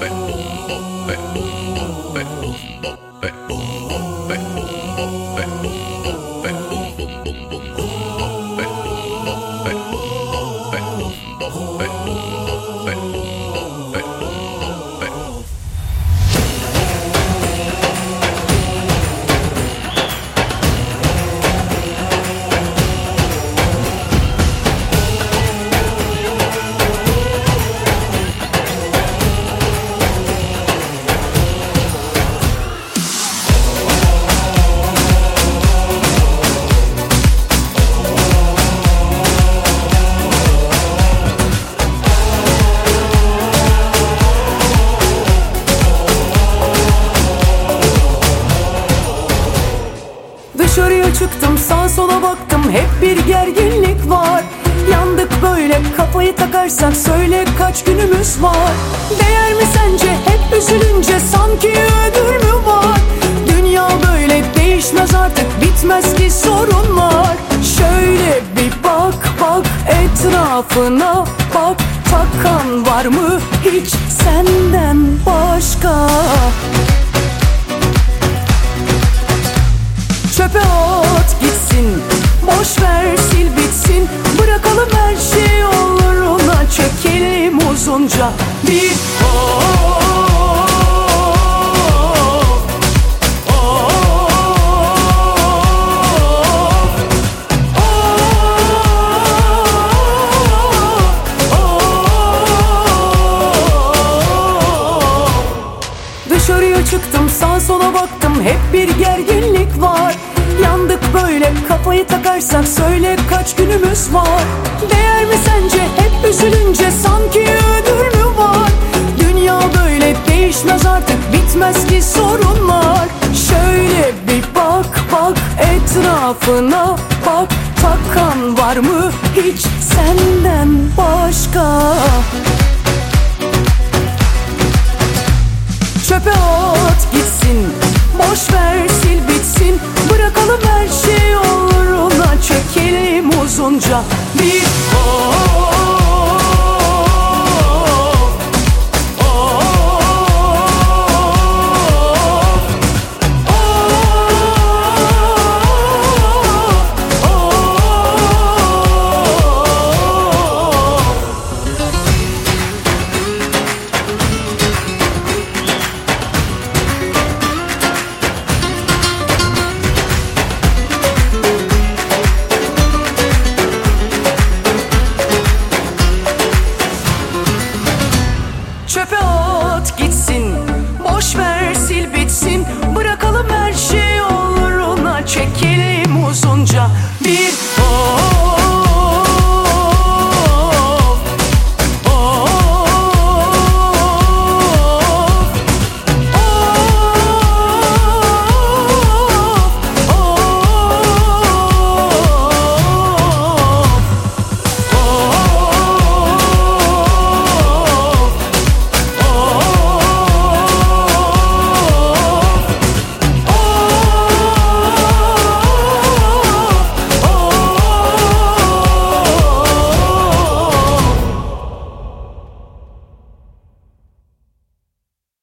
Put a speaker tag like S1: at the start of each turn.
S1: Dışarıya çıktım, sağa sola baktım, hep bir gerginlik var. Yandık böyle, kafayı takarsak söyle kaç günümüz var? Değer mi sence hep üzülünce, sanki ödül mü var? Dünya böyle değişmez artık, bitmez ki sorunlar. Şöyle bir bak bak etrafına bak, takan var mı hiç senden başka? Çöpe at gitsin, boş ver sil bitsin, bırakalım her şey yollarına, çekelim uzunca bir Dışarıya çıktım, sağa sola baktım, hep bir gerginlik var. Yandık böyle, kafayı takarsak söyle kaç günümüz var? Değer mi sence hep üzülünce, sanki ödül mü var? Dünya böyle değişmez artık, bitmez ki sorunlar. Şöyle bir bak bak etrafına bak, takan var mı hiç senden başka? Çöpe at gitsin, boş ver sil bitsin, bırakalım her şey yollarına, çekelim uzunca bir Çöpe at gitsin, boş ver sil bitsin, bırakalım her şey yollarına, çekelim uzunca bir